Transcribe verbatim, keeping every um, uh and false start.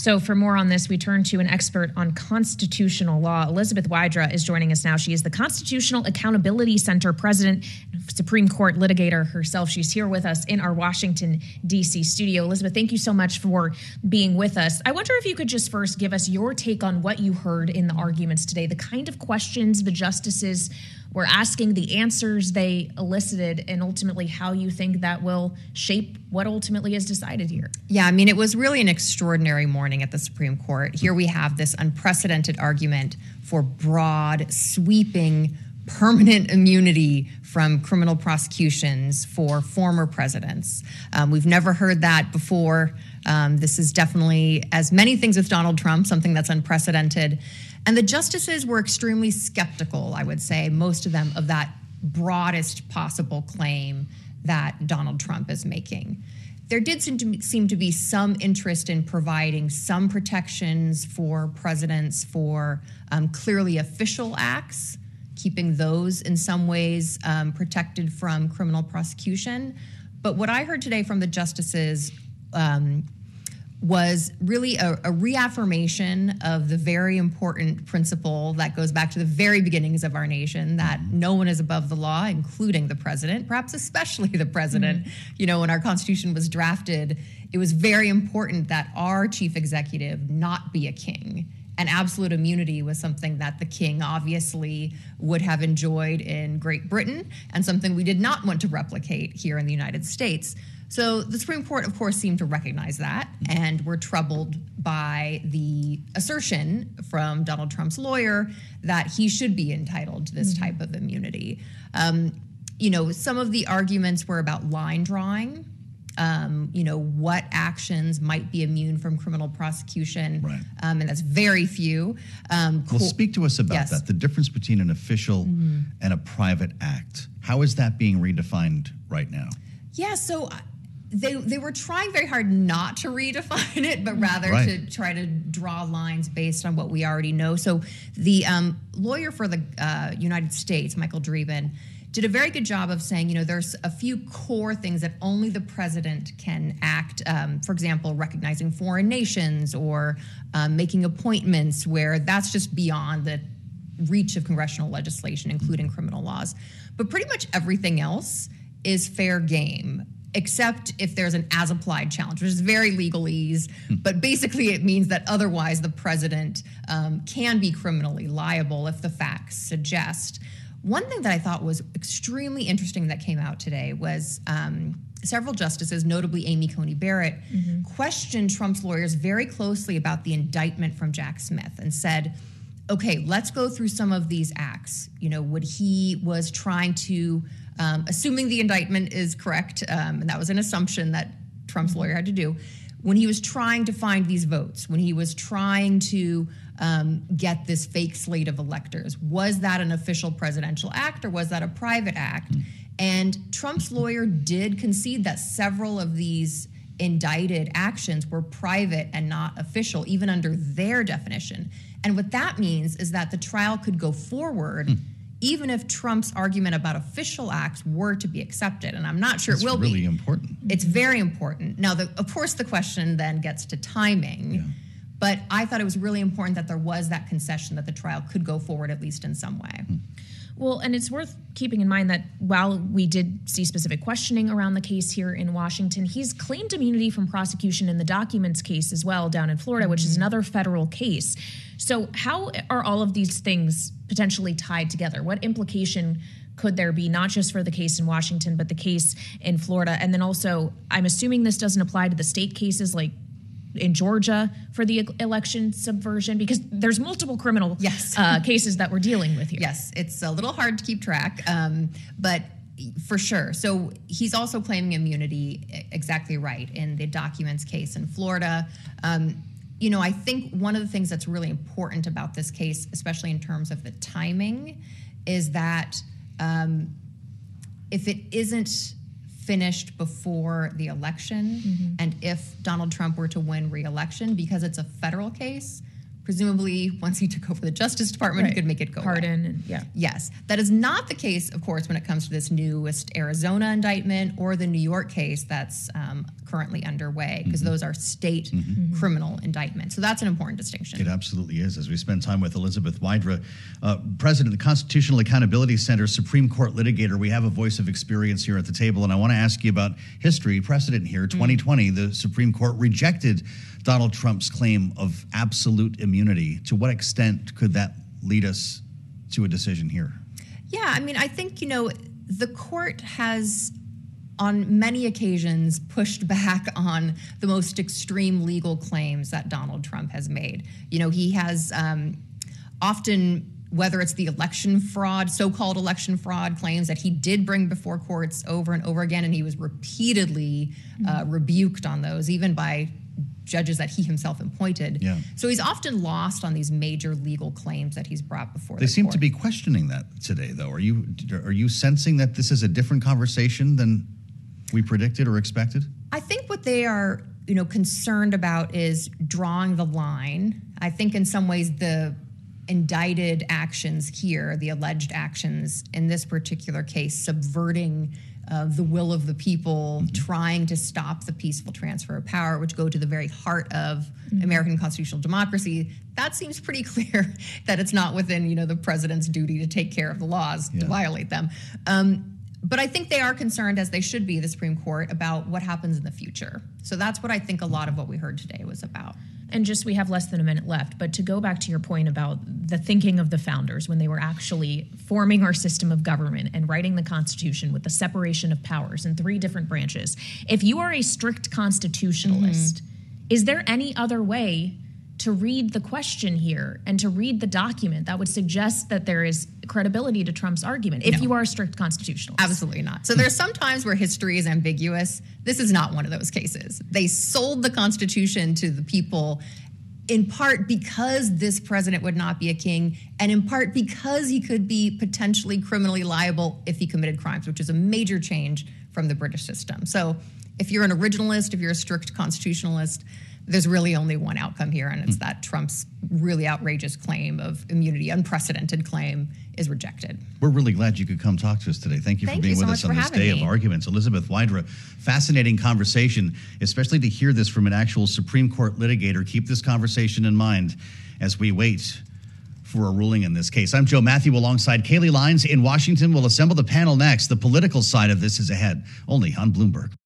So for more on this, we turn to an expert on constitutional law. Elizabeth Wydra is joining us now. She is the Constitutional Accountability Center president, Supreme Court litigator herself. She's here with us in our Washington, D C studio. Elizabeth, thank you so much for being with us. I wonder if you could just first give us your take on what you heard in the arguments today, the kind of questions the justices were asking, the answers they elicited, and ultimately how you think that will shape what ultimately is decided here. Yeah, I mean, it was really an extraordinary morning at the Supreme Court. Here we have this unprecedented argument for broad, sweeping, permanent immunity from criminal prosecutions for former presidents. Um, we've never heard that before. Um, this is definitely, as many things with Donald Trump, something that's unprecedented. And the justices were extremely skeptical, I would say, most of them, of that broadest possible claim that Donald Trump is making. There did seem to, seem to be some interest in providing some protections for presidents for um, clearly official acts, keeping those in some ways um, protected from criminal prosecution. But what I heard today from the justices um, was really a, a reaffirmation of the very important principle that goes back to the very beginnings of our nation, that no one is above the law, including the president, perhaps especially the president. Mm-hmm. You know, when our Constitution was drafted, it was very important that our chief executive not be a king. And absolute immunity was something that the king obviously would have enjoyed in Great Britain and something we did not want to replicate here in the United States. So the Supreme Court, of course, seemed to recognize that and were troubled by the assertion from Donald Trump's lawyer that he should be entitled to this mm-hmm. type of immunity. Um, you know, some of the arguments were about line drawing. Um, you know, what actions might be immune from criminal prosecution, right. um, and that's very few. Um, well, speak to us about yes. that, the difference between an official mm-hmm. and a private act. How is that being redefined right now? Yeah, so they they were trying very hard not to redefine it, but rather right. to try to draw lines based on what we already know. So the um, lawyer for the uh, United States, Michael Dreeben, did a very good job of saying, you know, there's a few core things that only the president can act. Um, for example, recognizing foreign nations or um, making appointments where that's just beyond the reach of congressional legislation, including criminal laws. But pretty much everything else is fair game, except if there's an as-applied challenge, which is very legalese. But basically it means that otherwise the president um, can be criminally liable if the facts suggest. One thing that I thought was extremely interesting that came out today was um, several justices, notably Amy Coney Barrett, mm-hmm. questioned Trump's lawyers very closely about the indictment from Jack Smith and said, okay, let's go through some of these acts. You know, what he was trying to, um, assuming the indictment is correct, um, and that was an assumption that Trump's lawyer had to do, when he was trying to find these votes, when he was trying to um, get this fake slate of electors, was that an official presidential act or was that a private act? Mm. And Trump's lawyer did concede that several of these indicted actions were private and not official, even under their definition. And what that means is that the trial could go forward mm. even if Trump's argument about official acts were to be accepted. And I'm not sure That's it will really be. really important. It's very important. Now, the, of course, the question then gets to timing. Yeah. But I thought it was really important that there was that concession that the trial could go forward, at least in some way. Hmm. Well, and it's worth keeping in mind that while we did see specific questioning around the case here in Washington, he's claimed immunity from prosecution in the documents case as well down in Florida, mm-hmm. which is another federal case. So how are all of these things potentially tied together? What implication could there be, not just for the case in Washington, but the case in Florida? And then also, I'm assuming this doesn't apply to the state cases like in Georgia for the election subversion, because there's multiple criminal yes. uh, cases that we're dealing with here. Yes, it's a little hard to keep track, um, but for sure. So he's also claiming immunity, exactly right, in the documents case in Florida. Um, you know, I think one of the things that's really important about this case, especially in terms of the timing, is that um, if it isn't finished before the election, mm-hmm. and if Donald Trump were to win re-election, because it's a federal case, Presumably, once he took over the Justice Department, Right. he could make it go away. Pardon, and yeah. Yes. That is not the case, of course, when it comes to this newest Arizona indictment or the New York case that's um, currently underway, because those are state criminal indictments. So that's an important distinction. It absolutely is. As we spend time with Elizabeth Wydra, uh, president of the Constitutional Accountability Center, Supreme Court litigator, we have a voice of experience here at the table, and I want to ask you about history, precedent here. twenty twenty, the Supreme Court rejected Donald Trump's claim of absolute immunity. To what extent could that lead us to a decision here? Yeah, I mean, I think, you know, the court has on many occasions pushed back on the most extreme legal claims that Donald Trump has made. You know, he has um, often, whether it's the election fraud, so-called election fraud claims that he did bring before courts over and over again, and he was repeatedly uh, rebuked on those, even by judges that he himself appointed. Yeah. So he's often lost on these major legal claims that he's brought before They the seem court. to be questioning that today, though. Are you are you sensing that this is a different conversation than we predicted or expected? I think what they are, you know, concerned about is drawing the line. I think in some ways the indicted actions here, the alleged actions in this particular case, subverting uh, the will of the people, mm-hmm. trying to stop the peaceful transfer of power, which go to the very heart of mm-hmm. American constitutional democracy. That seems pretty clear that it's not within, you know, the president's duty to take care of the laws, yeah. to violate them. Um, But I think they are concerned, as they should be, the Supreme Court, about what happens in the future. So that's what I think a lot of what we heard today was about. And just, we have less than a minute left, but to go back to your point about the thinking of the founders when they were actually forming our system of government and writing the Constitution with the separation of powers in three different branches, if you are a strict constitutionalist, mm-hmm. is there any other way to read the question here and to read the document that would suggest that there is credibility to Trump's argument if no. you are a strict constitutionalist? Absolutely not. So there's some times where history is ambiguous. This is not one of those cases. They sold the Constitution to the people in part because this president would not be a king, and in part because he could be potentially criminally liable if he committed crimes, which is a major change from the British system. So if you're an originalist, if you're a strict constitutionalist, there's really only one outcome here, and it's mm. that Trump's really outrageous claim of immunity, unprecedented claim, is rejected. We're really glad you could come talk to us today. Thank you Thank for being you so with us much on for this having day me. of arguments. Elizabeth Wydra, fascinating conversation, especially to hear this from an actual Supreme Court litigator. Keep this conversation in mind as we wait for a ruling in this case. I'm Joe Matthew alongside Kaylee Lines in Washington. We'll assemble the panel next. The political side of this is ahead, only on Bloomberg.